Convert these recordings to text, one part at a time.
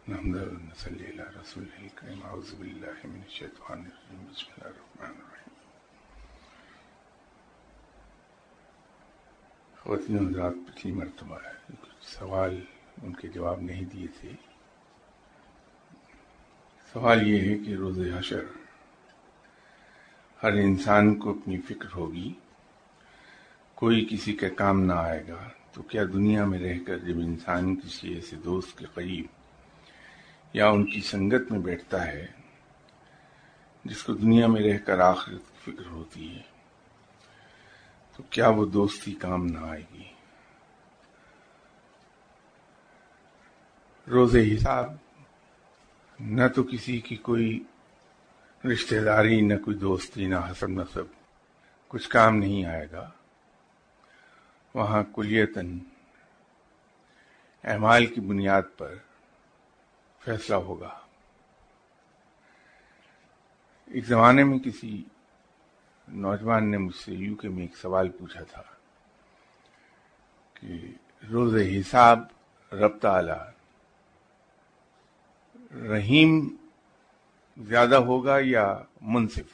نحمده ونصلي على رسوله الكريم اعوذ بالله من الشیطان الرجیم بسم اللہ الرحمن الرحیم. خواتین و حضرات، پچھلی مرتبہ کچھ سوال ان کے جواب نہیں دیے تھے. سوال یہ ہے کہ روز حشر ہر انسان کو اپنی فکر ہوگی، کوئی کسی کا کام نہ آئے گا، تو کیا دنیا میں رہ کر جب انسان کسی ایسے دوست کے قریب یا ان کی سنگت میں بیٹھتا ہے جس کو دنیا میں رہ کر آخرت کی فکر ہوتی ہے، تو کیا وہ دوستی کام نہ آئے گی؟ روز حساب نہ تو کسی کی کوئی رشتہ داری، نہ کوئی دوستی، نہ حسب نسب، کچھ کام نہیں آئے گا. وہاں کلیتاً اعمال کی بنیاد پر فیصلہ ہوگا. ایک زمانے میں کسی نوجوان نے مجھ سے UK میں ایک سوال پوچھا تھا کہ روز حساب رب تعالی رحیم زیادہ ہوگا یا منصف؟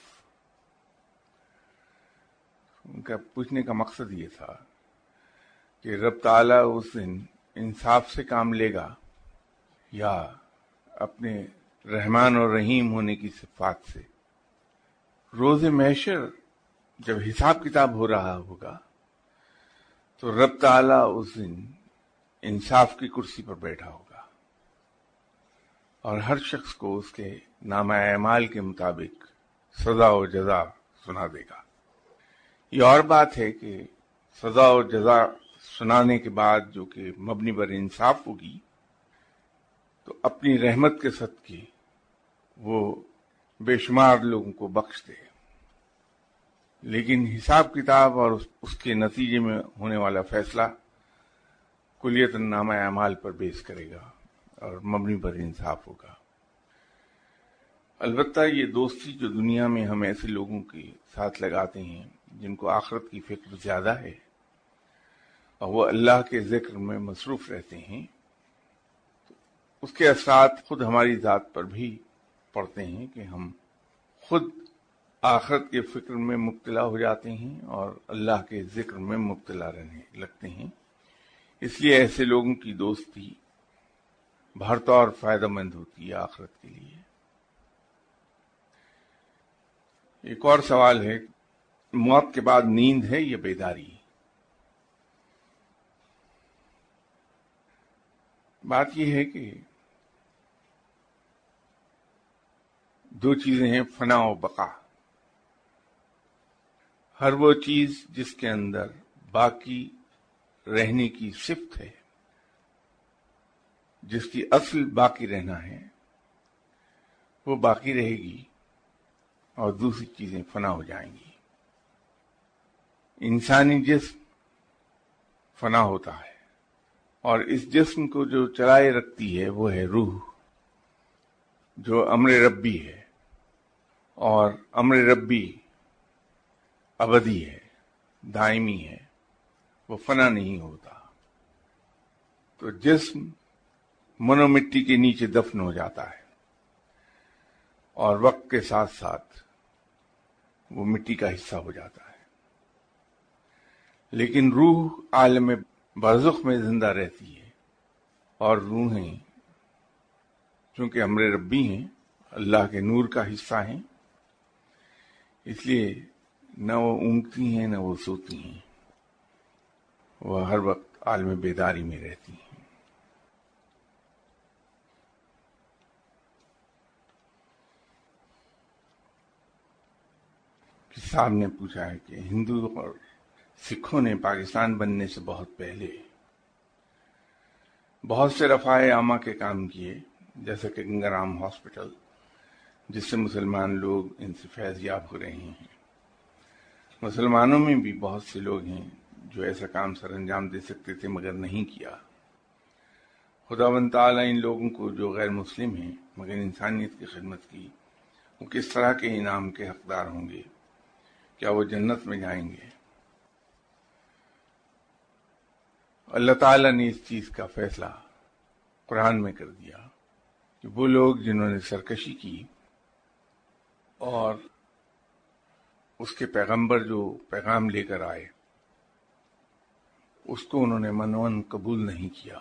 ان کا پوچھنے کا مقصد یہ تھا کہ رب تعالی اس دن انصاف سے کام لے گا یا اپنے رحمان اور رحیم ہونے کی صفات سے. روز محشر جب حساب کتاب ہو رہا ہوگا تو رب تعالی اس دن انصاف کی کرسی پر بیٹھا ہوگا اور ہر شخص کو اس کے نامہ اعمال کے مطابق سزا و جزا سنا دے گا. یہ اور بات ہے کہ سزا و جزا سنانے کے بعد جو کہ مبنی بر انصاف ہوگی تو اپنی رحمت کے صدقے وہ بے شمار لوگوں کو بخش دے. لیکن حساب کتاب اور اس کے نتیجے میں ہونے والا فیصلہ کلیتاً نامہ اعمال پر بیس کرے گا اور مبنی پر انصاف ہوگا. البتہ یہ دوستی جو دنیا میں ہم ایسے لوگوں کے ساتھ لگاتے ہیں جن کو آخرت کی فکر زیادہ ہے اور وہ اللہ کے ذکر میں مصروف رہتے ہیں، اس کے اثرات خود ہماری ذات پر بھی پڑتے ہیں کہ ہم خود آخرت کے فکر میں مبتلا ہو جاتے ہیں اور اللہ کے ذکر میں مبتلا رہنے لگتے ہیں. اس لیے ایسے لوگوں کی دوستی بھرطور فائدہ مند ہوتی ہے آخرت کے لیے. ایک اور سوال ہے، موت کے بعد نیند ہے یا بیداری؟ بات یہ ہے کہ دو چیزیں ہیں، فنا و بقا. ہر وہ چیز جس کے اندر باقی رہنے کی صفت ہے، جس کی اصل باقی رہنا ہے، وہ باقی رہے گی اور دوسری چیزیں فنا ہو جائیں گی. انسانی جسم فنا ہوتا ہے اور اس جسم کو جو چلائے رکھتی ہے وہ ہے روح، جو امر ربی ہے، اور امر ربی ابدی ہے، دائمی ہے، وہ فنا نہیں ہوتا. تو جسم من و مٹی کے نیچے دفن ہو جاتا ہے اور وقت کے ساتھ ساتھ وہ مٹی کا حصہ ہو جاتا ہے. لیکن روح عالم برزخ میں زندہ رہتی ہے اور روحیں چونکہ امر ربی ہیں، اللہ کے نور کا حصہ ہیں، اس لیے نہ وہ اونگتی ہیں نہ وہ سوتی ہیں، وہ ہر وقت عالم بیداری میں رہتی ہیں. کسی صاحب نے پوچھا ہے کہ ہندو اور سکھوں نے پاکستان بننے سے بہت پہلے بہت سے رفاع عامہ کے کام کیے، جیسے کہ گنگا رام ہاسپٹل، جس سے مسلمان لوگ ان سے فیض یاب ہو رہے ہیں. مسلمانوں میں بھی بہت سے لوگ ہیں جو ایسا کام سر انجام دے سکتے تھے مگر نہیں کیا. خداوند تعالیٰ ان لوگوں کو جو غیر مسلم ہیں مگر انسانیت کی خدمت کی، وہ کس طرح کے انعام کے حقدار ہوں گے؟ کیا وہ جنت میں جائیں گے؟ اللہ تعالیٰ نے اس چیز کا فیصلہ قرآن میں کر دیا کہ وہ لوگ جنہوں نے سرکشی کی اور اس کے پیغمبر جو پیغام لے کر آئے اس کو انہوں نے منون قبول نہیں کیا،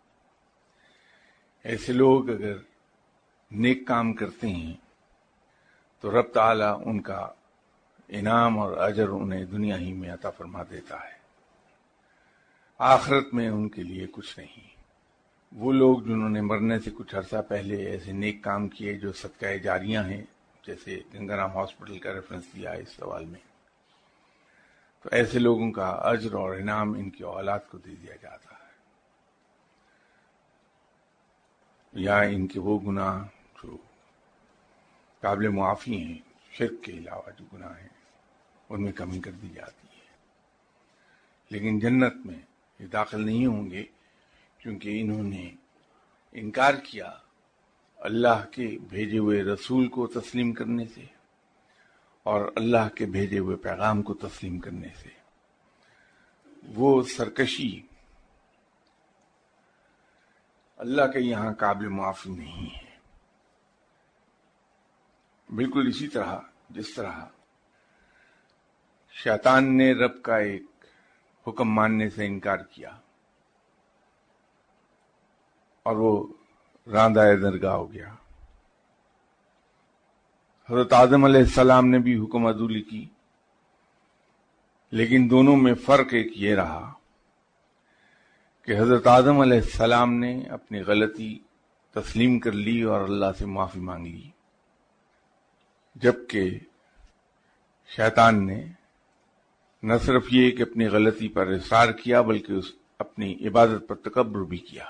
ایسے لوگ اگر نیک کام کرتے ہیں تو رب تعالیٰ ان کا انعام اور اجر انہیں دنیا ہی میں عطا فرما دیتا ہے، آخرت میں ان کے لیے کچھ نہیں۔ وہ لوگ جنہوں نے مرنے سے کچھ عرصہ پہلے ایسے نیک کام کیے جو صدقہ جاریاں ہیں، جیسے گنگا رام ہاسپٹل کا ریفرنس دیا ہے اس سوال میں، تو ایسے لوگوں کا اجر اور انعام ان کی اولاد کو دے دیا جاتا ہے، یا ان کے وہ گناہ جو قابل معافی ہیں، شرک کے علاوہ جو گناہ ہیں ان میں کمی کر دی جاتی ہے۔ لیکن جنت میں یہ داخل نہیں ہوں گے کیونکہ انہوں نے انکار کیا اللہ کے بھیجے ہوئے رسول کو تسلیم کرنے سے اور اللہ کے بھیجے ہوئے پیغام کو تسلیم کرنے سے۔ وہ سرکشی اللہ کے یہاں قابل معافی نہیں ہے، بالکل اسی طرح جس طرح شیطان نے رب کا ایک حکم ماننے سے انکار کیا اور وہ راندہ درگاہ ہو گیا۔ حضرت آدم علیہ السلام نے بھی حکم عدولی کی، لیکن دونوں میں فرق ایک یہ رہا کہ حضرت آدم علیہ السلام نے اپنی غلطی تسلیم کر لی اور اللہ سے معافی مانگ لی، جبکہ شیطان نے نہ صرف یہ کہ اپنی غلطی پر اصرار کیا بلکہ اپنی عبادت پر تکبر بھی کیا۔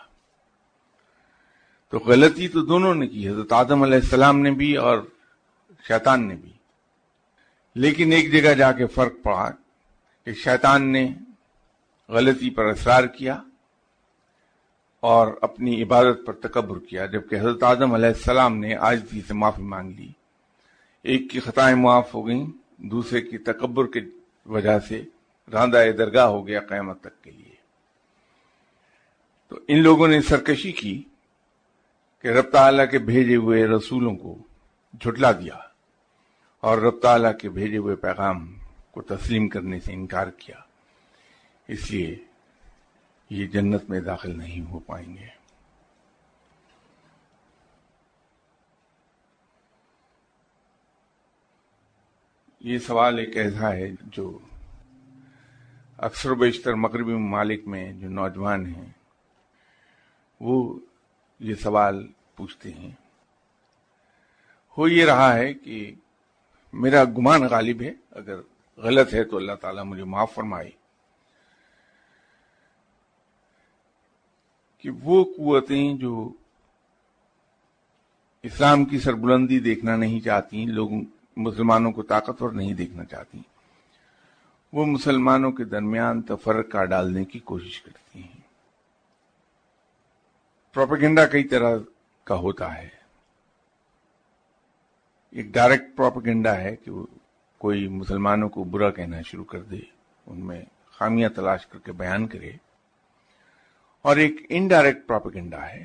تو غلطی تو دونوں نے کی، حضرت آدم علیہ السلام نے بھی اور شیطان نے بھی، لیکن ایک جگہ جا کے فرق پڑا کہ شیطان نے غلطی پر اصرار کیا اور اپنی عبادت پر تکبر کیا، جبکہ حضرت آدم علیہ السلام نے عاجزی سے معافی مانگ لی۔ ایک کی خطائیں معاف ہو گئیں، دوسرے کی تکبر کی وجہ سے راندہ درگاہ ہو گیا قیامت تک کے لیے۔ تو ان لوگوں نے سرکشی کی کہ رب تعالیٰ کے بھیجے ہوئے رسولوں کو جھٹلا دیا اور رب تعالیٰ کے بھیجے ہوئے پیغام کو تسلیم کرنے سے انکار کیا، اس لیے یہ جنت میں داخل نہیں ہو پائیں گے۔ یہ سوال ایک ایسا ہے جو اکثر و بیشتر مغربی ممالک میں جو نوجوان ہیں وہ یہ سوال پوچھتے ہیں۔ ہو یہ رہا ہے کہ میرا گمان غالب ہے، اگر غلط ہے تو اللہ تعالیٰ مجھے معاف فرمائے، کہ وہ قوتیں جو اسلام کی سربلندی دیکھنا نہیں چاہتی، لوگوں مسلمانوں کو طاقتور نہیں دیکھنا چاہتی، وہ مسلمانوں کے درمیان تفرقہ ڈالنے کی کوشش کرتی ہیں۔ پروپیگنڈا کئی طرح کا ہوتا ہے، ایک ڈائریکٹ پروپیگنڈا ہے کہ کوئی مسلمانوں کو برا کہنا شروع کر دے، ان میں خامیاں تلاش کر کے بیان کرے، اور ایک انڈائریکٹ پروپیگنڈا ہے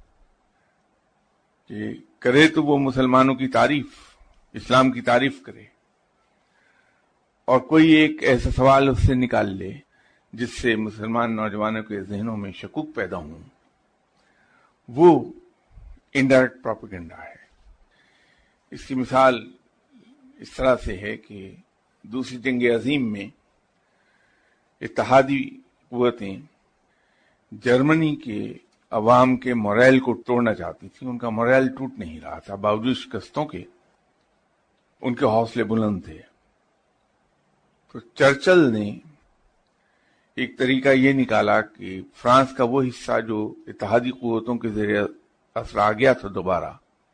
کہ کرے تو وہ مسلمانوں کی تعریف، اسلام کی تعریف کرے، اور کوئی ایک ایسا سوال اس سے نکال لے جس سے مسلمان نوجوانوں کے ذہنوں میں شکوک پیدا ہوں، وہ انڈائریکٹ پروپیگنڈا ہے۔ اس کی مثال اس طرح سے ہے کہ دوسری جنگ عظیم میں اتحادی قوتیں جرمنی کے عوام کے موریل کو توڑنا چاہتی تھیں، ان کا موریل ٹوٹ نہیں رہا تھا، باوجود شکستوں کے ان کے حوصلے بلند تھے۔ تو چرچل نے ایک طریقہ یہ نکالا کہ فرانس کا وہ حصہ جو اتحادی قوتوں کے زیر اثر آ گیا تھا دوبارہ،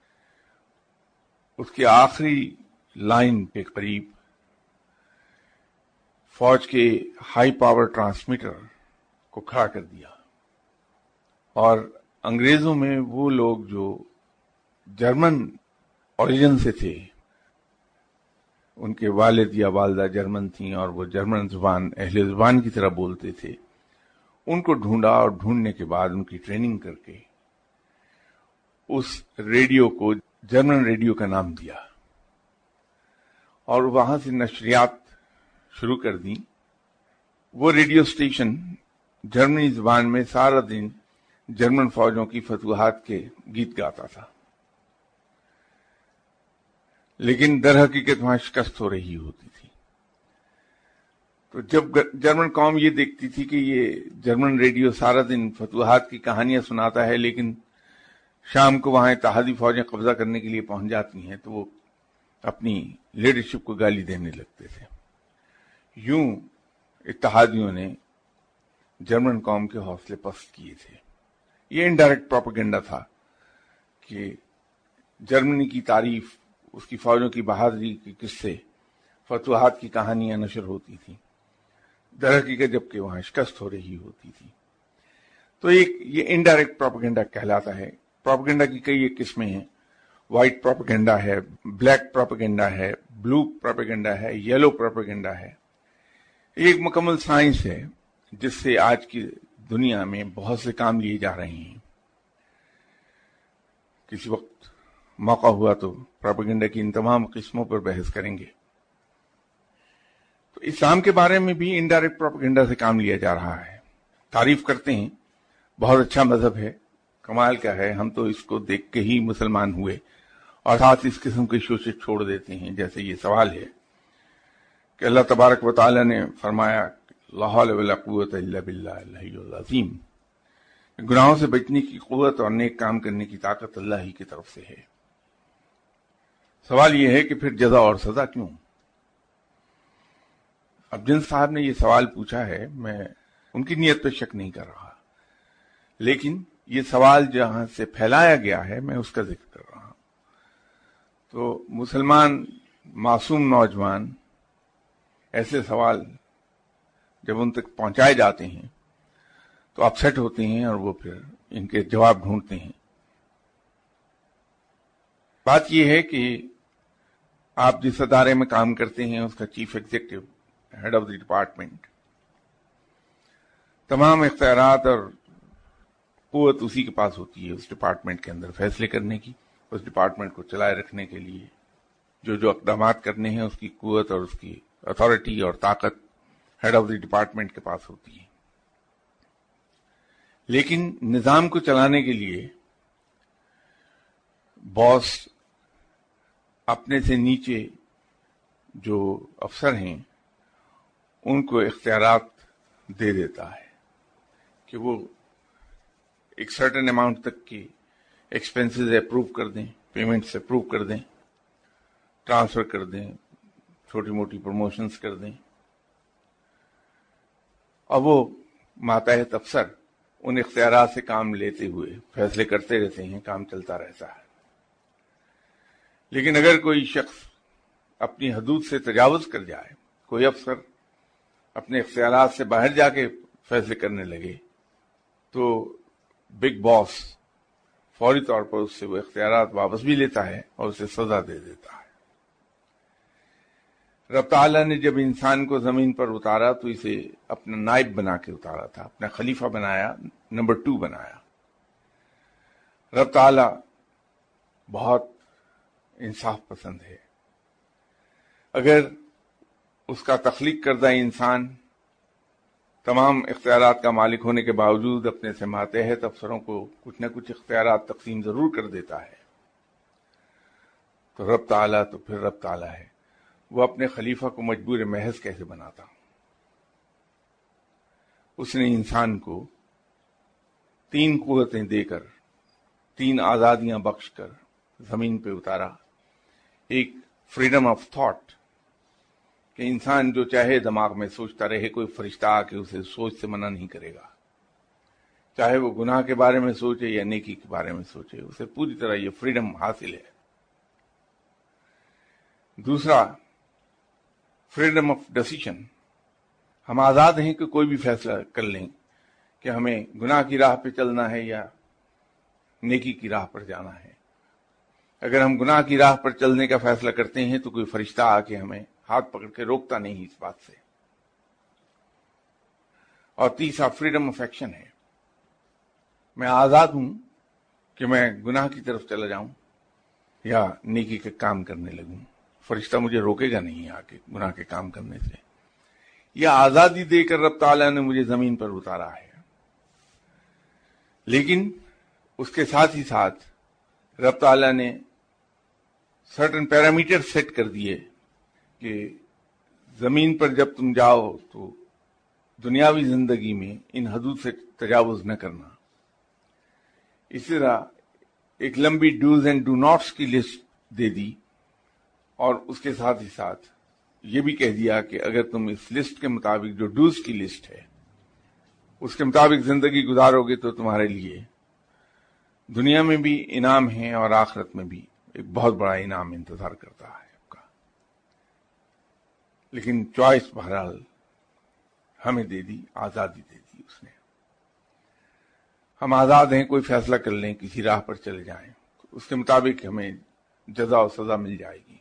اس کے آخری لائن کے قریب فوج کے ہائی پاور ٹرانسمیٹر کو کھڑا کر دیا، اور انگریزوں میں وہ لوگ جو جرمن اوریجن سے تھے، ان کے والد یا والدہ جرمن تھیں اور وہ جرمن زبان اہل زبان کی طرح بولتے تھے، ان کو ڈھونڈا اور ڈھونڈنے کے بعد ان کی ٹریننگ کر کے उस रेडियो को जर्मन रेडियो का नाम दिया और वहां से नशरियात शुरू कर दी। वो रेडियो स्टेशन जर्मनी जुबान में सारा दिन जर्मन फौजों की फतूहात के गीत गाता था, लेकिन दर हकीकत वहां शिकस्त हो रही होती थी। तो जब जर्मन कौम ये देखती थी कि ये जर्मन रेडियो सारा दिन फतूहात की कहानियां सुनाता है, लेकिन शाम को वहां इत्तेहादी फौजें कब्जा करने के लिए पहुंच जाती हैं, तो वो अपनी लीडरशिप को गाली देने लगते थे। यूं इत्तेहादियों ने जर्मन कौम के हौसले पस्त किए थे। ये इनडायरेक्ट प्रोपेगेंडा था कि जर्मनी की तारीफ, उसकी फौजों की बहादुरी के किस्से, फतूहात की कहानियां नशर होती थी, दर हकीकत जबकि वहां शिकस्त हो रही होती थी। तो ये इनडायरेक्ट प्रोपेगेंडा कहलाता है। प्रोपेगेंडा की कई एक किस्में हैं। व्हाइट प्रोपेगेंडा है, ब्लैक प्रोपेगेंडा है, ब्लू प्रोपेगेंडा है, येलो प्रोपेगेंडा है। एक मुकम्मल साइंस है जिससे आज की दुनिया में बहुत से काम लिए जा रहे हैं। किसी वक्त मौका हुआ तो प्रोपेगेंडा की इन तमाम किस्मों पर बहस करेंगे। तो इस्लाम के बारे में भी इनडायरेक्ट प्रोपेगेंडा से काम लिया जा रहा है। तारीफ करते हैं, बहुत अच्छा मजहब है, कमाल का है, हम तो इसको देख के ही मुसलमान हुए, और साथ इस किस्म के शोषे छोड़ देते हैं। जैसे ये सवाल है कि अल्लाह तबारक व तआला ने फरमाया ला हौला वला कुव्वता इल्ला बिल्लाहिल अज़ीम, गुनाहों से बचने की कुव्वत और नेक काम करने की ताकत अल्लाह ही की तरफ से है। सवाल यह है कि फिर जज़ा और सजा क्यों? अब जिन साहब ने ये सवाल पूछा है, मैं उनकी नीयत पे शक नहीं कर रहा, लेकिन ये सवाल जहां से फैलाया गया है मैं उसका जिक्र कर रहा हूं। तो मुसलमान मासूम नौजवान ऐसे सवाल जब उन तक पहुंचाए जाते हैं तो अपसेट होते हैं और वो फिर इनके जवाब ढूंढते हैं। बात यह है कि आप जिस अदारे में काम करते हैं उसका chief executive, head of the department, तमाम इख्तियारात और कुव्वत उसी के पास होती है उस डिपार्टमेंट के अंदर फैसले करने की, उस डिपार्टमेंट को चलाए रखने के लिए जो जो इक़दामात करने हैं उसकी कुव्वत और उसकी अथॉरिटी और ताकत हेड ऑफ द डिपार्टमेंट के पास होती है। लेकिन निजाम को चलाने के लिए बॉस अपने से नीचे जो अफसर हैं उनको इख्तियारात दे देता है कि वो एक सर्टेन अमाउंट तक की एक्सपेंसेस अप्रूव कर दें, पेमेंट्स अप्रूव कर दें, ट्रांसफर कर दें, छोटी मोटी प्रमोशंस कर दें, और वो मातहत अफसर उन इख्तियारात से काम लेते हुए फैसले करते रहते हैं, काम चलता रहता है। लेकिन अगर कोई शख्स अपनी हदूद से तजावुज कर जाए, कोई अफसर अपने इख्तियारात से बाहर जाके फैसले करने लगे, तो बिग बॉस फौरी तौर पर उससे वो इख्तियारात वापस भी लेता है और उसे सजा दे देता है। रब ताला ने जब इंसान को जमीन पर उतारा तो इसे अपना नाइब बना के उतारा था, अपना खलीफा बनाया, नंबर 2 बनाया। रब ताला बहुत इंसाफ पसंद है। अगर उसका तख्लीक करदा इंसान तमाम इख्तियारात का मालिक होने के बावजूद अपने से मातहत अफसरों को कुछ न कुछ इख्तियारात तकसीम जरूर कर देता है, तो रब ताला तो फिर रब ताला है, वो अपने खलीफा को मजबूर महज कैसे बनाता? उसने इंसान को 3 कुव्वतें देकर, 3 आजादियां बख्शकर जमीन पे उतारा। एक फ्रीडम ऑफ थॉट कि इंसान जो चाहे दिमाग में सोचता रहे, कोई फरिश्ता आके उसे सोच से मना नहीं करेगा, चाहे वो गुनाह के बारे में सोचे या नेकी के बारे में सोचे, उसे पूरी तरह ये फ्रीडम हासिल है। दूसरा, फ्रीडम ऑफ डिसीजन, हम आजाद हैं कि कोई भी फैसला कर लें कि हमें गुनाह की राह पे चलना है या नेकी की राह पर जाना है। अगर हम गुनाह की राह पर चलने का फैसला करते हैं तो कोई फरिश्ता आके हमें हाथ पकड़ के रोकता नहीं इस बात से। और तीसरा फ्रीडम ऑफ एक्शन है, मैं आजाद हूं کہ میں گناہ کی طرف چلا جاؤں یا نیکی کے کام کرنے لگوں. فرشتہ مجھے روکے گا نہیں آ کے گناہ کے کام کرنے سے. یہ آزادی دے کر رب تعالیٰ نے مجھے زمین پر اتارا ہے. لیکن اس کے ساتھ ہی ساتھ رب تعالیٰ نے سرٹن پیرامیٹر سیٹ کر دیے کہ زمین پر جب تم جاؤ تو دنیاوی زندگی میں ان حدود سے تجاوز نہ کرنا. اسی طرح ایک لمبی ڈوز اینڈ ڈو ناٹس کی لسٹ دے دی، اور اس کے ساتھ ہی ساتھ یہ بھی کہہ دیا کہ اگر تم اس لسٹ کے مطابق، جو ڈوز کی لسٹ ہے، اس کے مطابق زندگی گزارو گے تو تمہارے لیے دنیا میں بھی انعام ہے اور آخرت میں بھی ایک بہت بڑا انعام انتظار کرتا ہے آپ کا. لیکن چوائس بہرحال ہمیں دے دی، آزادی دے دی اس نے. ہم آزاد ہیں، کوئی فیصلہ کر لیں، کسی راہ پر چلے جائیں، اس کے مطابق ہمیں جزا و سزا مل جائے گی.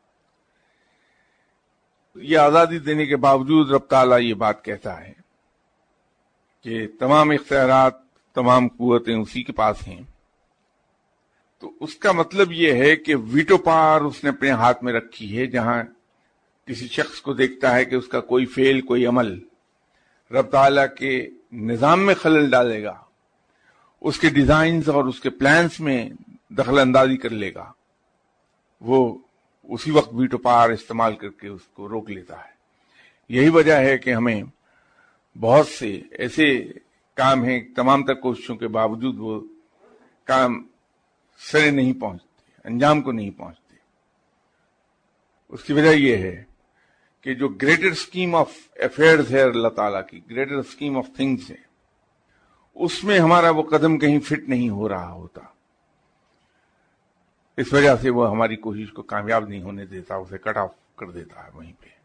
یہ آزادی دینے کے باوجود رب تعالیٰ یہ بات کہتا ہے کہ تمام اختیارات، تمام قوتیں اسی کے پاس ہیں. تو اس کا مطلب یہ ہے کہ ویٹو پاور اس نے اپنے ہاتھ میں رکھی ہے. جہاں کسی شخص کو دیکھتا ہے کہ اس کا کوئی فعل، کوئی عمل رب تعالیٰ کے نظام میں خلل ڈالے گا، اس کے ڈیزائنز اور اس کے پلانز میں دخل اندازی کر لے گا، وہ اسی وقت ویٹو پاور استعمال کر کے اس کو روک لیتا ہے. یہی وجہ ہے کہ ہمیں بہت سے ایسے کام ہیں، تمام تر کوششوں کے باوجود وہ کام سرے نہیں پہنچتے، انجام کو نہیں پہنچتے. اس کی وجہ یہ ہے کہ جو گریٹر اسکیم آف افیئرز ہے اللہ تعالیٰ کی، گریٹر اسکیم آف تھنگز ہے، اس میں ہمارا وہ قدم کہیں فٹ نہیں ہو رہا ہوتا. اس وجہ سے وہ ہماری کوشش کو کامیاب نہیں ہونے دیتا، اسے کٹ آف کر دیتا ہے وہیں پہ.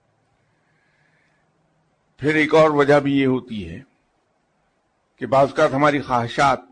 پھر ایک اور وجہ بھی یہ ہوتی ہے کہ بعض اوقات ہماری خواہشات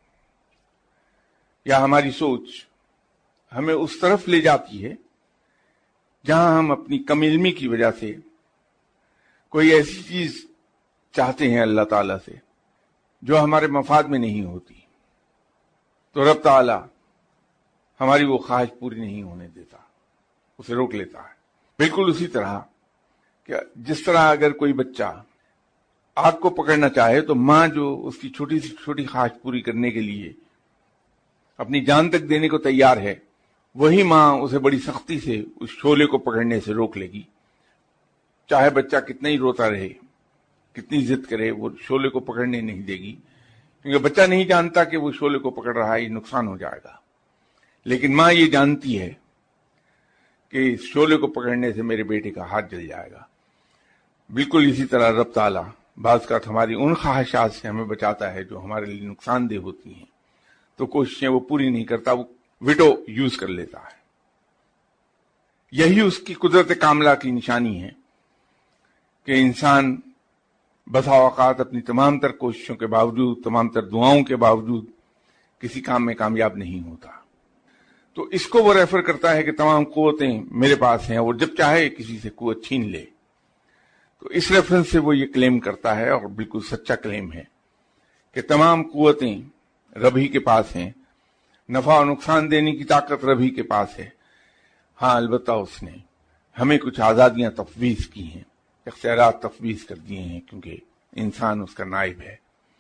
یا ہماری سوچ ہمیں اس طرف لے جاتی ہے جہاں ہم اپنی کم علمی کی وجہ سے کوئی ایسی چیز چاہتے ہیں اللہ تعالیٰ سے جو ہمارے مفاد میں نہیں ہوتی. تو رب تعالیٰ ہماری وہ خواہش پوری نہیں ہونے دیتا، اسے روک لیتا ہے. بالکل اسی طرح کہ جس طرح اگر کوئی بچہ آگ کو پکڑنا چاہے تو ماں جو اس کی چھوٹی سی چھوٹی خواہش پوری کرنے کے لیے اپنی جان تک دینے کو تیار ہے، وہی ماں اسے بڑی سختی سے اس شعلے کو پکڑنے سے روک لے گی. چاہے بچہ کتنا ہی روتا رہے، کتنی ضد کرے، وہ شعلے کو پکڑنے نہیں دے گی، کیونکہ بچہ نہیں جانتا کہ وہ شعلے کو پکڑ رہا ہے، یہ نقصان ہو جائے گا. لیکن ماں یہ جانتی ہے کہ اس شعلے کو پکڑنے سے میرے بیٹے کا ہاتھ جل جائے گا. بالکل اسی طرح رب تعالیٰ بعض اوقات ہماری ان خواہشات سے ہمیں بچاتا ہے جو ہمارے لیے نقصان دہ ہوتی ہیں، تو کوششیں وہ پوری نہیں کرتا، وہ ویٹو یوز کر لیتا ہے. یہی اس کی قدرت کاملہ کی نشانی ہے کہ انسان بسا اوقات اپنی تمام تر کوششوں کے باوجود، تمام تر دعاؤں کے باوجود کسی کام میں کامیاب نہیں ہوتا. تو اس کو وہ ریفر کرتا ہے کہ تمام قوتیں میرے پاس ہیں، اور جب چاہے کسی سے قوت چھین لے. تو اس ریفرنس سے وہ یہ کلیم کرتا ہے، اور بالکل سچا کلیم ہے، کہ تمام قوتیں رب ہی کے پاس ہیں، نفع و نقصان دینے کی طاقت رب ہی کے پاس ہے. ہاں البتہ اس نے ہمیں کچھ آزادیاں تفویض کی ہیں، اختیارات تفویض کر دیے ہیں، کیونکہ انسان اس کا نائب ہے.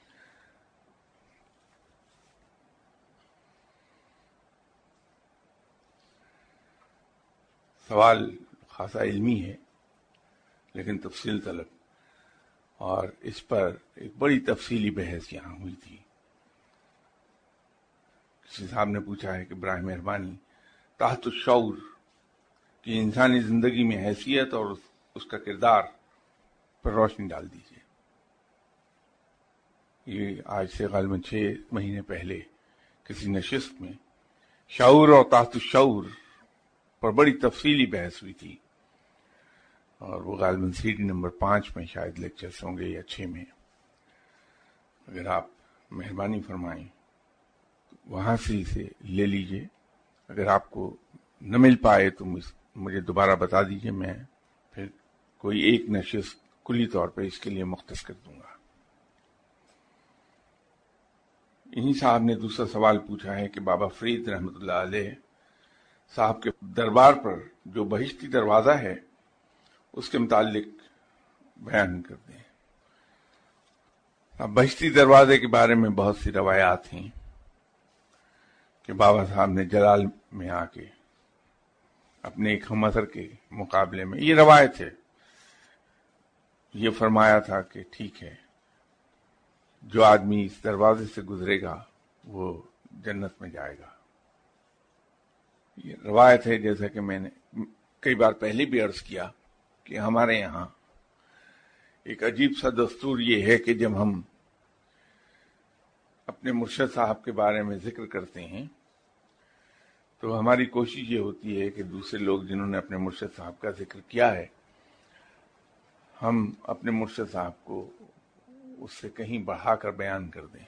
سوال خاصا علمی ہے لیکن تفصیل طلب، اور اس پر ایک بڑی تفصیلی بحث یہاں ہوئی تھی. کسی صاحب نے پوچھا ہے کہ برائے مہربانی تحت الشعور کی انسانی زندگی میں حیثیت اور اس کا کردار پر روشنی ڈال دیجیے. یہ آج سے غالباً 6 مہینے پہلے کسی نشست میں شعور اور تحت الشعور پر بڑی تفصیلی بحث ہوئی تھی، اور وہ غالباً CD نمبر 5 میں شاید لیکچرز ہوں گے یا 6 میں. اگر آپ مہربانی فرمائیں تو وہاں سے اسے لے لیجئے. اگر آپ کو نہ مل پائے تو مجھے دوبارہ بتا دیجئے، میں پھر کوئی ایک نشست کلی طور پہ اس کے لیے مختص کر دوں گا. انہی صاحب نے دوسرا سوال پوچھا ہے کہ بابا فرید رحمۃ اللہ علیہ صاحب کے دربار پر جو بہشتی دروازہ ہے اس کے متعلق بیان کر دیں۔ اب بہشتی دروازے کے بارے میں بہت سی روایات ہیں کہ بابا صاحب نے جلال میں آ کے اپنے ایک ہم عصر کے مقابلے میں، یہ روایت ہے، یہ فرمایا تھا کہ ٹھیک ہے، جو آدمی اس دروازے سے گزرے گا وہ جنت میں جائے گا۔ یہ روایت ہے، جیسا کہ میں نے کئی بار پہلے بھی عرض کیا کہ ہمارے یہاں ایک عجیب سا دستور یہ ہے کہ جب ہم اپنے مرشد صاحب کے بارے میں ذکر کرتے ہیں تو ہماری کوشش یہ ہوتی ہے کہ دوسرے لوگ جنہوں نے اپنے مرشد صاحب کا ذکر کیا ہے، ہم اپنے مرشد صاحب کو اس سے کہیں بڑھا کر بیان کر دیں۔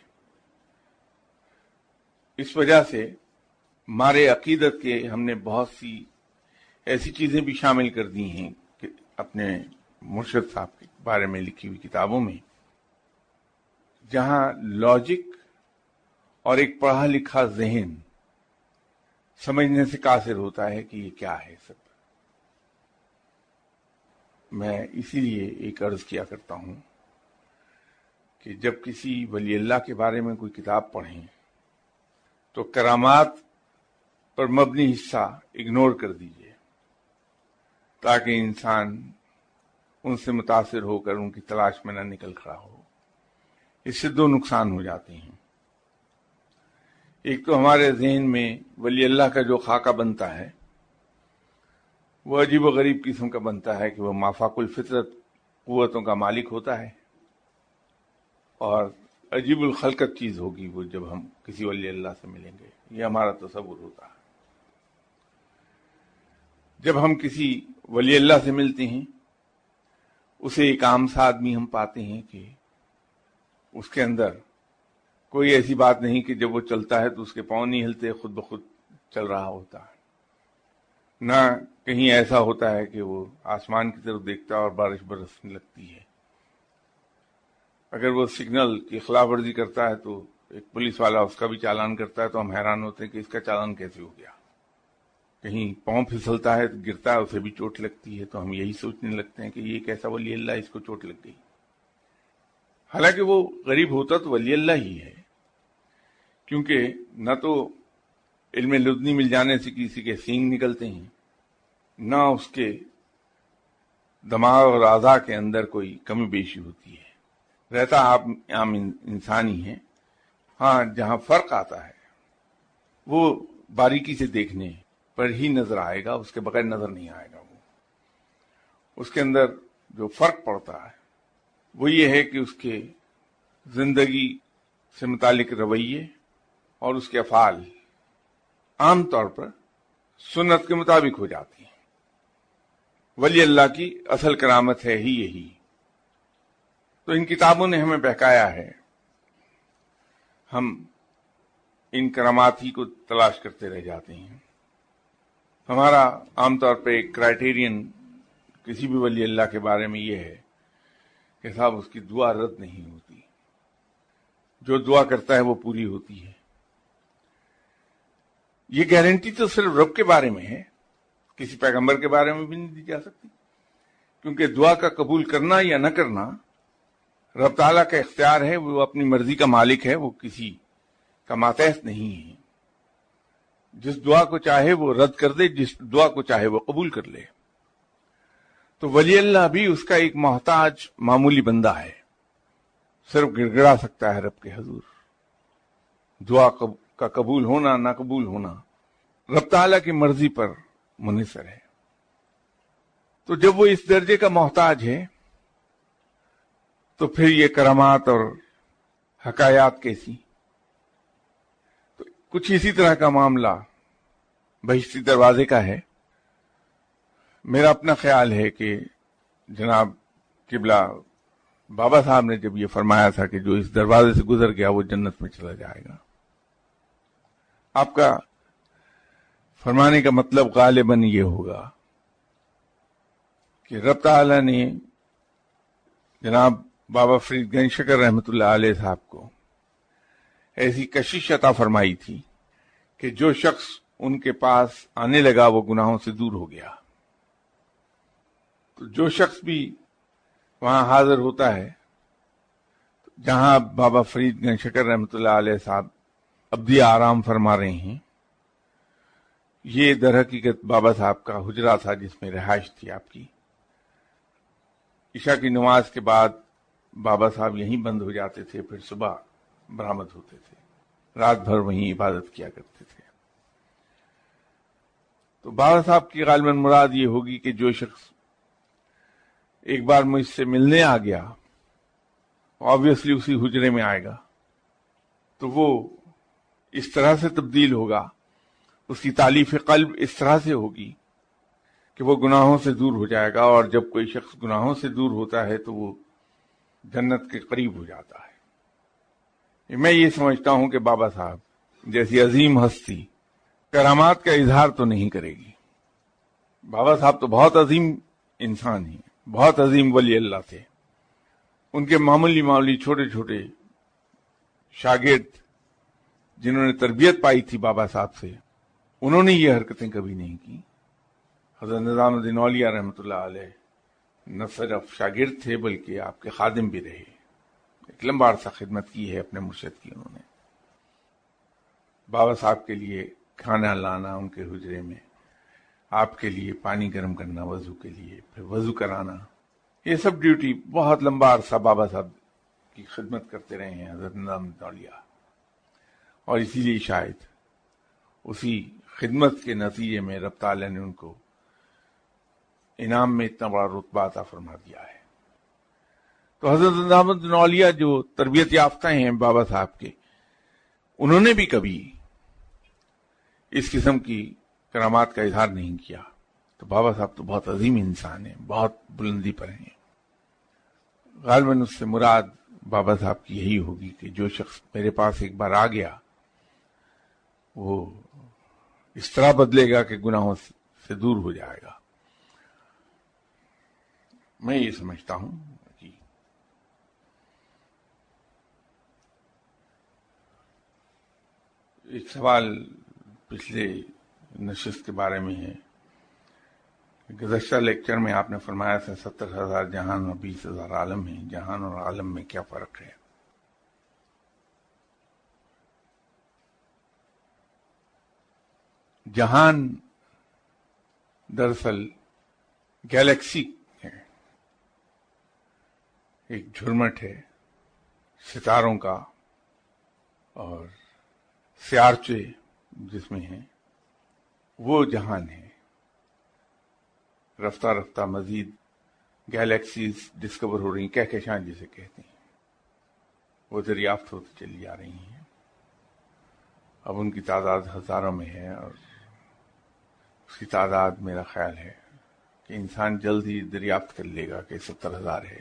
اس وجہ سے ہمارے عقیدت کے ہم نے بہت سی ایسی چیزیں بھی شامل کر دی ہیں کہ اپنے مرشد صاحب کے بارے میں لکھی ہوئی کتابوں میں، جہاں لاجک اور ایک پڑھا لکھا ذہن سمجھنے سے قاصر ہوتا ہے کہ یہ کیا ہے سب۔ میں اسی لیے ایک عرض کیا کرتا ہوں کہ جب کسی ولی اللہ کے بارے میں کوئی کتاب پڑھیں تو کرامات پر مبنی حصہ اگنور کر دیجیے، تاکہ انسان ان سے متاثر ہو کر ان کی تلاش میں نہ نکل کھڑا ہو۔ اس سے دو نقصان ہو جاتے ہیں۔ ایک تو ہمارے ذہن میں ولی اللہ کا جو خاکہ بنتا ہے وہ عجیب و غریب قسم کا بنتا ہے کہ وہ مافاق الفطرت قوتوں کا مالک ہوتا ہے، اور عجیب الخلقت چیز ہوگی وہ جب ہم کسی ولی اللہ سے ملیں گے، یہ ہمارا تصور ہوتا ہے۔ جب ہم کسی ولی اللہ سے ملتے ہیں اسے ایک عام سا آدمی ہم پاتے ہیں کہ اس کے اندر کوئی ایسی بات نہیں کہ جب وہ چلتا ہے تو اس کے پاؤں نہیں ہلتے، خود بخود چل رہا ہوتا ہے، نہ کہیں ایسا ہوتا ہے کہ وہ آسمان کی طرف دیکھتا ہے اور بارش برسنے لگتی ہے۔ اگر وہ سگنل کی خلاف ورزی کرتا ہے تو ایک پولیس والا اس کا بھی چالان کرتا ہے تو ہم حیران ہوتے ہیں کہ اس کا چالان کیسے ہو گیا۔ کہیں پاؤں پھسلتا ہے تو گرتا ہے، اسے بھی چوٹ لگتی ہے، تو ہم یہی سوچنے لگتے ہیں کہ یہ کیسا ولی اللہ، اس کو چوٹ لگ گئی۔ حالانکہ وہ غریب ہوتا تو ولی اللہ ہی ہے، کیونکہ نہ تو علم لدنی مل جانے سے کسی کے سینگ نکلتے ہیں، نہ اس کے دماغ اور اعضاء کے اندر کوئی کمی بیشی ہوتی ہے، رہتا آپ عام انسان ہی ہے۔ ہاں، جہاں فرق آتا ہے وہ باریکی سے دیکھنے پر ہی نظر آئے گا، اس کے بغیر نظر نہیں آئے گا۔ اس کے اندر جو فرق پڑتا ہے وہ یہ ہے کہ اس کے زندگی سے متعلق رویے اور اس کے افعال عام طور پر سنت کے مطابق ہو جاتی ہیں۔ ولی اللہ کی اصل کرامت ہے ہی یہی۔ تو ان کتابوں نے ہمیں بہکایا ہے، ہم ان کرامات ہی کو تلاش کرتے رہ جاتے ہیں۔ ہمارا عام طور پہ ایک کرائیٹیرین کسی بھی ولی اللہ کے بارے میں یہ ہے کہ صاحب اس کی دعا رد نہیں ہوتی، جو دعا کرتا ہے وہ پوری ہوتی ہے۔ یہ گارنٹی تو صرف رب کے بارے میں ہے، کسی پیغمبر کے بارے میں بھی نہیں دی جا سکتی، کیونکہ دعا کا قبول کرنا یا نہ کرنا رب تعالیٰ کا اختیار ہے، وہ اپنی مرضی کا مالک ہے، وہ کسی کا ماتحت نہیں ہے۔ جس دعا کو چاہے وہ رد کر دے، جس دعا کو چاہے وہ قبول کر لے۔ تو ولی اللہ بھی اس کا ایک محتاج معمولی بندہ ہے، صرف گڑ گڑا سکتا ہے رب کے حضور۔ دعا کا قبول ہونا نہ قبول ہونا رب تعالیٰ کی مرضی پر منحصر ہے۔ تو جب وہ اس درجے کا محتاج ہے تو پھر یہ کرامات اور حکایات کیسی؟ تو کچھ اسی طرح کا معاملہ بہشتی دروازے کا ہے۔ میرا اپنا خیال ہے کہ جناب قبلہ بابا صاحب نے جب یہ فرمایا تھا کہ جو اس دروازے سے گزر گیا وہ جنت میں چلا جائے گا، آپ کا فرمانے کا مطلب غالباً یہ ہوگا کہ رب تعالیٰ نے جناب بابا فرید گنج شکر رحمۃ اللہ علیہ صاحب کو ایسی کشش عطا فرمائی تھی کہ جو شخص ان کے پاس آنے لگا وہ گناہوں سے دور ہو گیا. تو جو شخص بھی وہاں حاضر ہوتا ہے، جہاں بابا فرید گنج شکر رحمۃ اللہ علیہ صاحب ابدی آرام فرما رہے ہیں، یہ در حقیقت بابا صاحب کا حجرہ تھا جس میں رہائش تھی آپ کی. عشاء کی نماز کے بعد بابا صاحب یہیں بند ہو جاتے تھے، پھر صبح برآمد ہوتے تھے، رات بھر وہیں عبادت کیا کرتے تھے. تو بابا صاحب کی غالباً مراد یہ ہوگی کہ جو شخص ایک بار مجھ سے ملنے آ گیا، آبویسلی اسی حجرے میں آئے گا، تو وہ اس طرح سے تبدیل ہوگا، اس کی تالیف قلب اس طرح سے ہوگی کہ وہ گناہوں سے دور ہو جائے گا. اور جب کوئی شخص گناہوں سے دور ہوتا ہے تو وہ جنت کے قریب ہو جاتا ہے. میں یہ سمجھتا ہوں کہ بابا صاحب جیسی عظیم ہستی کرامات کا اظہار تو نہیں کرے گی. بابا صاحب تو بہت عظیم انسان ہیں، بہت عظیم ولی اللہ تھے. ان کے معمولی چھوٹے چھوٹے شاگرد جنہوں نے تربیت پائی تھی بابا صاحب سے، انہوں نے یہ حرکتیں کبھی نہیں کی. حضرت نظام الدین اولیاء رحمۃ اللہ علیہ نہ صرف شاگرد تھے بلکہ آپ کے خادم بھی رہے. ایک لمبا عرصہ خدمت کی ہے اپنے مرشد کی. انہوں نے بابا صاحب کے لیے کھانا لانا ان کے حجرے میں، آپ کے لیے پانی گرم کرنا وضو کے لیے، پھر وضو کرانا، یہ سب ڈیوٹی بہت لمبا عرصہ بابا صاحب کی خدمت کرتے رہے ہیں حضرت نظام الدین اولیاء. اور اسی لیے شاید اسی خدمت کے نتیجے میں رب تعالیٰ نے ان کو انعام میں اتنا بڑا رتبہ عطا فرما دیا ہے. تو حضرت نظام الدین اولیاء جو تربیت یافتہ ہیں بابا صاحب کے، انہوں نے بھی کبھی اس قسم کی کرامات کا اظہار نہیں کیا. تو بابا صاحب تو بہت عظیم انسان ہیں، بہت بلندی پر ہیں. غالباً اس سے مراد بابا صاحب کی یہی ہوگی کہ جو شخص میرے پاس ایک بار آ گیا وہ اس طرح بدلے گا کہ گناہوں سے دور ہو جائے گا. میں یہ سمجھتا ہوں کہ ایک سوال پچھلے نشست کے بارے میں ہے. گزشتہ لیکچر میں آپ نے فرمایا تھا 70,000 جہان اور 20,000 عالم ہیں. جہان اور عالم میں کیا فرق ہے؟ جہان دراصل گیلیکسی ہے، ایک جھرمٹ ہے ستاروں کا اور سیارچے جس میں ہیں، وہ جہان ہے. رفتہ رفتہ مزید گیلیکسیز ڈسکور ہو رہی ہیں، کہکشاں جسے کہتے ہیں، وہ دریافت ہوتی چلی جا رہی ہیں. اب ان کی تعداد ہزاروں میں ہے، اور اس کی تعداد میرا خیال ہے کہ انسان جلد ہی دریافت کر لے گا کہ 70,000 ہے.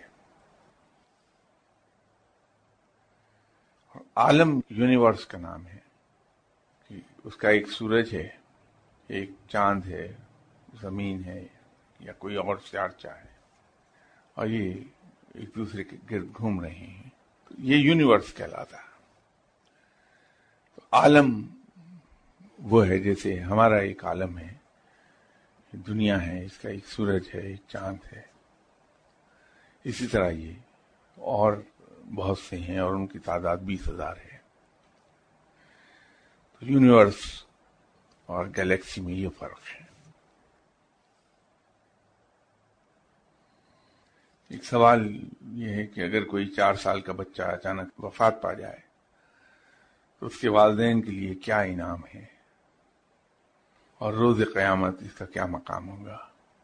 عالم یونیورس کا نام ہے کہ اس کا ایک سورج ہے، ایک چاند ہے، زمین ہے یا کوئی اور سیارچہ ہے، اور یہ ایک دوسرے کے گرد گھوم رہے ہیں. تو یہ یونیورس کہلاتا ہے. تو عالم وہ ہے جیسے ہمارا ایک عالم ہے، دنیا ہے، اس کا ایک سورج ہے، ایک چاند ہے. اسی طرح یہ اور بہت سے ہیں اور ان کی تعداد 20,000 ہے. تو یونیورس اور گیلیکسی میں یہ فرق ہے. ایک سوال یہ ہے کہ اگر کوئی 4 سال کا بچہ اچانک وفات پا جائے تو اس کے والدین کے لیے کیا انعام ہے، اور روز قیامت اس کا کیا مقام ہوگا؟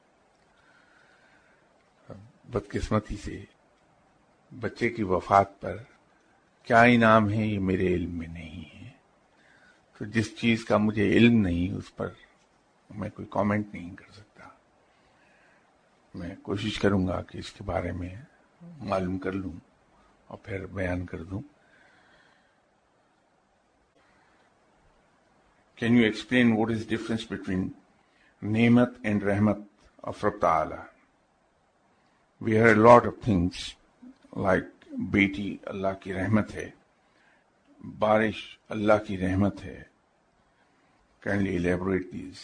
بدقسمتی سے بچے کی وفات پر کیا انعام ہے یہ میرے علم میں نہیں ہے. تو جس چیز کا مجھے علم نہیں اس پر میں کوئی کامنٹ نہیں کر سکتا. میں کوشش کروں گا کہ اس کے بارے میں معلوم کر لوں اور پھر بیان کر دوں. Can you explain what is the difference between Nemat and Rahmat of Rabb Ta'ala? We heard a lot of things like بیٹی اللہ کی رحمت ہے، بارش اللہ کی رحمت ہے. Kindly elaborate these.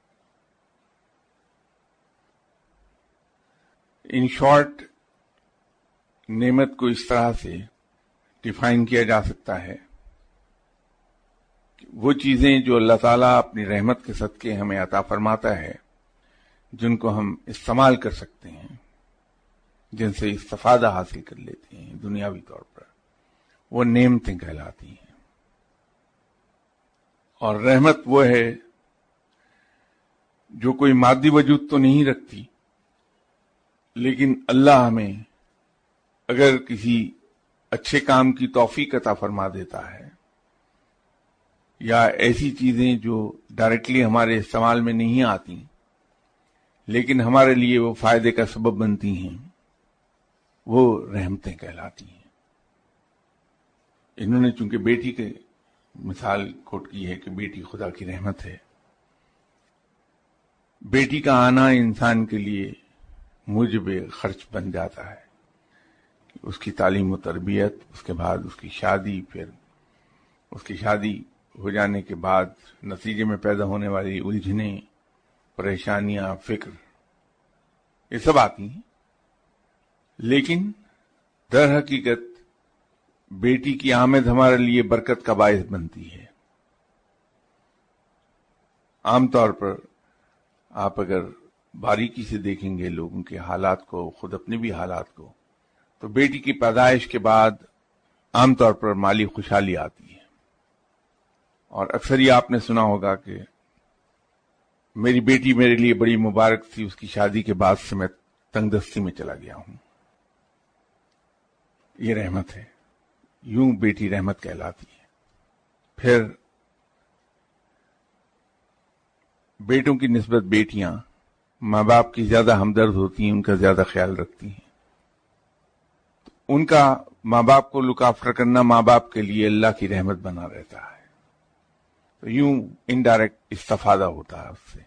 In short, نعمت کو اس طرح سے ڈیفائن کیا جا سکتا ہے کہ وہ چیزیں جو اللہ تعالیٰ اپنی رحمت کے صدقے ہمیں عطا فرماتا ہے، جن کو ہم استعمال کر سکتے ہیں، جن سے استفادہ حاصل کر لیتے ہیں دنیاوی طور پر، وہ نعمتیں کہلاتی ہیں. اور رحمت وہ ہے جو کوئی مادی وجود تو نہیں رکھتی، لیکن اللہ ہمیں اگر کسی اچھے کام کی توفیق عطا فرما دیتا ہے، یا ایسی چیزیں جو ڈائریکٹلی ہمارے استعمال میں نہیں آتی لیکن ہمارے لیے وہ فائدے کا سبب بنتی ہیں، وہ رحمتیں کہلاتی ہیں. انہوں نے چونکہ بیٹی کے مثال کوٹ کی ہے کہ بیٹی خدا کی رحمت ہے. بیٹی کا آنا انسان کے لیے موجب خرچ بن جاتا ہے. اس کی تعلیم و تربیت، اس کے بعد اس کی شادی، پھر اس کی شادی ہو جانے کے بعد نتیجے میں پیدا ہونے والی الجھنیں، پریشانیاں، فکر، یہ سب آتی ہیں. لیکن در حقیقت بیٹی کی آمد ہمارے لیے برکت کا باعث بنتی ہے. عام طور پر آپ اگر باریکی سے دیکھیں گے لوگوں کے حالات کو، خود اپنے بھی حالات کو، تو بیٹی کی پیدائش کے بعد عام طور پر مالی خوشحالی آتی ہے. اور اکثر یہ آپ نے سنا ہوگا کہ میری بیٹی میرے لیے بڑی مبارک تھی، اس کی شادی کے بعد سے میں تنگ دستی میں چلا گیا ہوں. یہ رحمت ہے. یوں بیٹی رحمت کہلاتی ہے. پھر بیٹوں کی نسبت بیٹیاں ماں باپ کی زیادہ ہمدرد ہوتی ہیں، ان کا زیادہ خیال رکھتی ہیں. ان کا ماں باپ کو لک آفٹر کرنا ماں باپ کے لیے اللہ کی رحمت بنا رہتا ہے. تو یوں انڈائریکٹ استفادہ ہوتا ہے اس سے.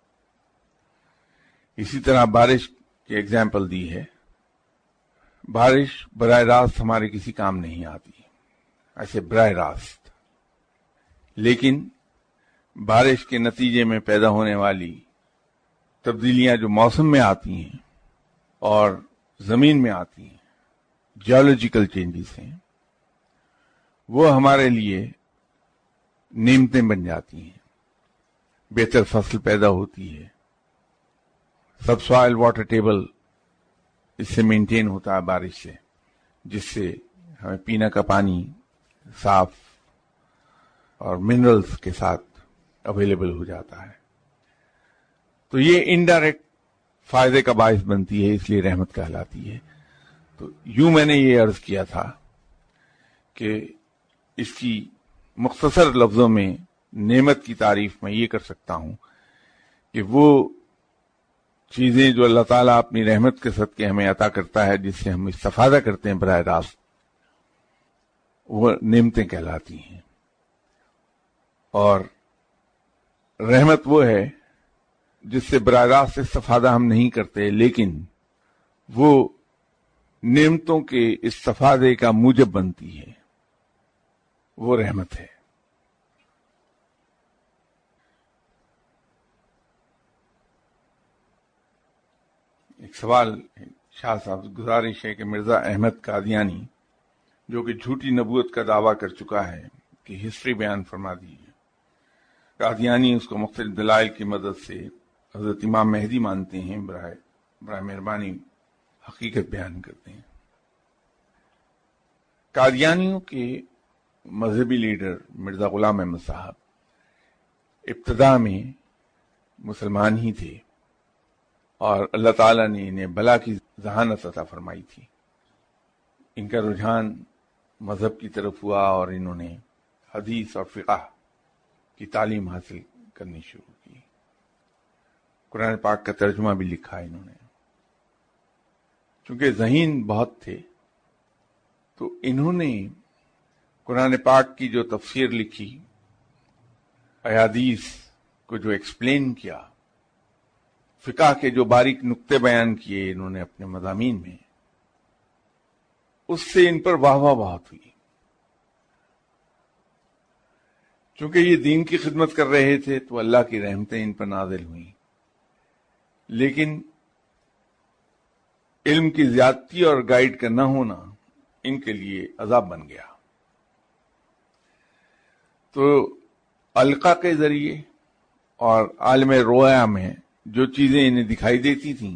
اسی طرح بارش کی ایگزامپل دی ہے. بارش براہ راست ہمارے کسی کام نہیں آتی، ایسے براہ راست، لیکن بارش کے نتیجے میں پیدا ہونے والی تبدیلیاں جو موسم میں آتی ہیں اور زمین میں آتی ہیں، جیولوجیکل چینجز ہیں، وہ ہمارے لیے نعمتیں بن جاتی ہیں. بہتر فصل پیدا ہوتی ہے، سب سوائل واٹر ٹیبل اس سے مینٹین ہوتا ہے بارش سے، جس سے ہمیں پینے کا پانی صاف اور منرلز کے ساتھ اویلیبل ہو جاتا ہے. تو یہ انڈائریکٹ فائدے کا باعث بنتی ہے، اس لیے رحمت کہلاتی ہے. تو یوں میں نے یہ عرض کیا تھا کہ اس کی مختصر لفظوں میں نعمت کی تعریف میں یہ کر سکتا ہوں کہ وہ چیزیں جو اللہ تعالیٰ اپنی رحمت کے صدقے ہمیں عطا کرتا ہے، جس سے ہم استفادہ کرتے ہیں براہ راست، وہ نعمتیں کہلاتی ہیں. اور رحمت وہ ہے جس سے براہ راست استفادہ ہم نہیں کرتے، لیکن وہ نعمتوں کے استفادے کا موجب بنتی ہے، وہ رحمت ہے. ایک سوال شاہ صاحب گزارش ہے کہ مرزا احمد قادیانی جو کہ جھوٹی نبوت کا دعویٰ کر چکا ہے کہ ہسٹری بیان فرما دیجیے. قادیانی اس کو مختلف دلائل کی مدد سے حضرت امام مہدی مانتے ہیں. برائے مہربانی حقیقت بیان کرتے ہیں. قادیانیوں کے مذہبی لیڈر مرزا غلام احمد صاحب ابتدا میں مسلمان ہی تھے، اور اللہ تعالیٰ نے انہیں بلا کی ذہانت عطا فرمائی تھی. ان کا رجحان مذہب کی طرف ہوا اور انہوں نے حدیث اور فقہ کی تعلیم حاصل کرنی شروع کی. قرآن پاک کا ترجمہ بھی لکھا انہوں نے. چونکہ ذہین بہت تھے تو انہوں نے قرآن پاک کی جو تفسیر لکھی، احادیث کو جو ایکسپلین کیا، فقہ کے جو باریک نقطے بیان کیے انہوں نے اپنے مضامین میں، اس سے ان پر واہ واہ بہت ہوئی. چونکہ یہ دین کی خدمت کر رہے تھے تو اللہ کی رحمتیں ان پر نازل ہوئیں، لیکن علم کی زیادتی اور گائیڈ کا نہ ہونا ان کے لیے عذاب بن گیا۔ تو القا کے ذریعے اور عالم رویا میں جو چیزیں انہیں دکھائی دیتی تھیں،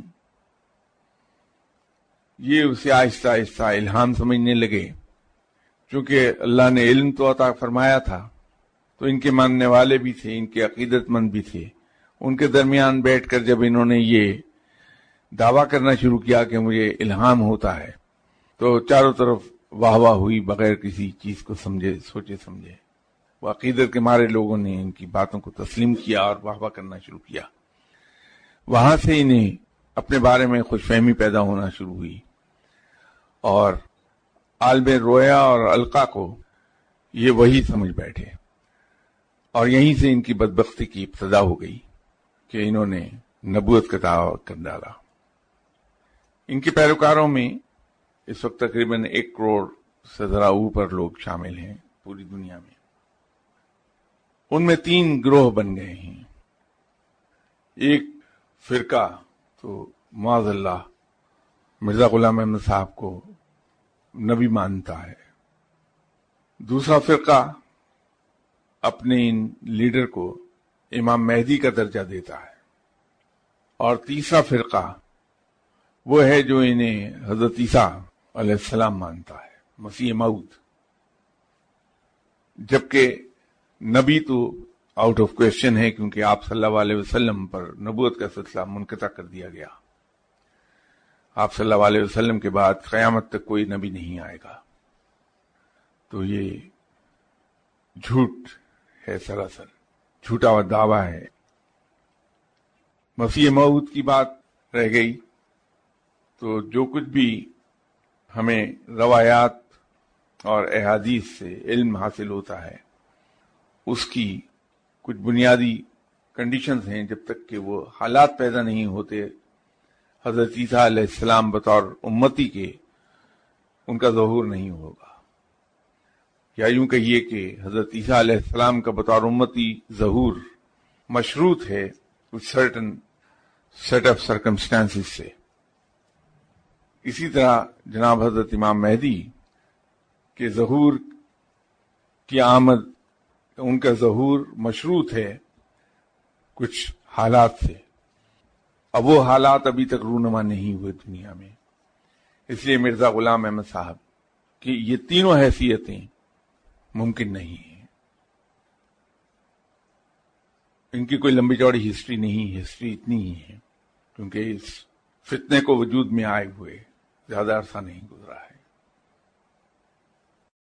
یہ اسے آہستہ آہستہ الہام سمجھنے لگے۔ چونکہ اللہ نے علم تو عطا فرمایا تھا، تو ان کے ماننے والے بھی تھے، ان کے عقیدت مند بھی تھے۔ ان کے درمیان بیٹھ کر جب انہوں نے یہ دعویٰ کرنا شروع کیا کہ مجھے الہام ہوتا ہے، تو چاروں طرف واہ واہ ہوئی بغیر کسی چیز کو سوچے سمجھے۔ وہ عقیدت کے مارے لوگوں نے ان کی باتوں کو تسلیم کیا اور واہ واہ کرنا شروع کیا۔ وہاں سے انہیں اپنے بارے میں خوش فہمی پیدا ہونا شروع ہوئی، اور عالم رویا اور القا کو یہ وہی سمجھ بیٹھے، اور یہیں سے ان کی بدبختی کی ابتدا ہو گئی کہ انہوں نے نبوت کا دعویٰ کر ڈالا۔ ان کے پیروکاروں میں اس وقت تقریباً 1 کروڑ سے ذرا اوپر لوگ شامل ہیں پوری دنیا میں۔ ان میں 3 گروہ بن گئے ہیں۔ ایک فرقہ تو معاذ اللہ مرزا غلام احمد صاحب کو نبی مانتا ہے، دوسرا فرقہ اپنے ان لیڈر کو امام مہدی کا درجہ دیتا ہے، اور تیسرا فرقہ وہ ہے جو انہیں حضرت عیسیٰ علیہ السلام مانتا ہے، مسیح موعود، جبکہ نبی تو آؤٹ آف کویسچن ہے، کیونکہ آپ صلی اللہ علیہ وسلم پر نبوت کا سلسلہ منقطع کر دیا گیا۔ آپ صلی اللہ علیہ وسلم کے بعد قیامت تک کوئی نبی نہیں آئے گا۔ تو یہ جھوٹ ہے، سراسر جھوٹا ہوا دعویٰ ہے۔ مسیح موعود کی بات رہ گئی، تو جو کچھ بھی ہمیں روایات اور احادیث سے علم حاصل ہوتا ہے، اس کی کچھ بنیادی کنڈیشنز ہیں۔ جب تک کہ وہ حالات پیدا نہیں ہوتے، حضرت عیسیٰ علیہ السلام بطور امتی کے ان کا ظہور نہیں ہوگا، یا یوں کہیے کہ حضرت عیسیٰ علیہ السلام کا بطور امتی ظہور مشروط ہے کچھ سرٹن سیٹ آف سرکمسٹانسز سے۔ اسی طرح جناب حضرت امام مہدی کے ظہور کی آمد، ان کا ظہور مشروط ہے کچھ حالات سے۔ اب وہ حالات ابھی تک رونما نہیں ہوئے دنیا میں، اس لیے مرزا غلام احمد صاحب کی یہ تینوں حیثیتیں ممکن نہیں ہیں۔ ان کی کوئی لمبی چوڑی ہسٹری نہیں، ہسٹری اتنی ہی ہے کیونکہ اس فتنے کو وجود میں آئے ہوئے زیادہ عرصہ نہیں گزرا ہے۔